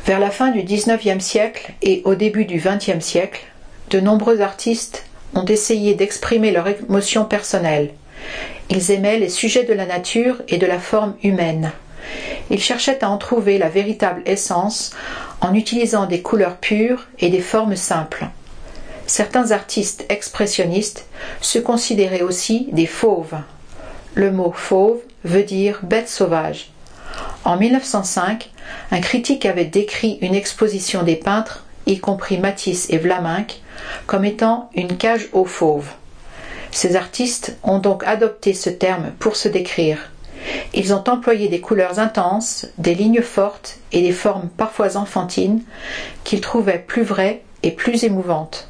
Vers la fin du XIXe siècle et au début du XXe siècle, de nombreux artistes ont essayé d'exprimer leurs émotions personnelles. Ils aimaient les sujets de la nature et de la forme humaine. Ils cherchaient à en trouver la véritable essence en utilisant des couleurs pures et des formes simples. Certains artistes expressionnistes se considéraient aussi des fauves. Le mot fauve veut dire bête sauvage. En 1905, un critique avait décrit une exposition des peintres, y compris Matisse et Vlaminck, comme étant une cage aux fauves. Ces artistes ont donc adopté ce terme pour se décrire. Ils ont employé des couleurs intenses, des lignes fortes et des formes parfois enfantines qu'ils trouvaient plus vraies et plus émouvantes.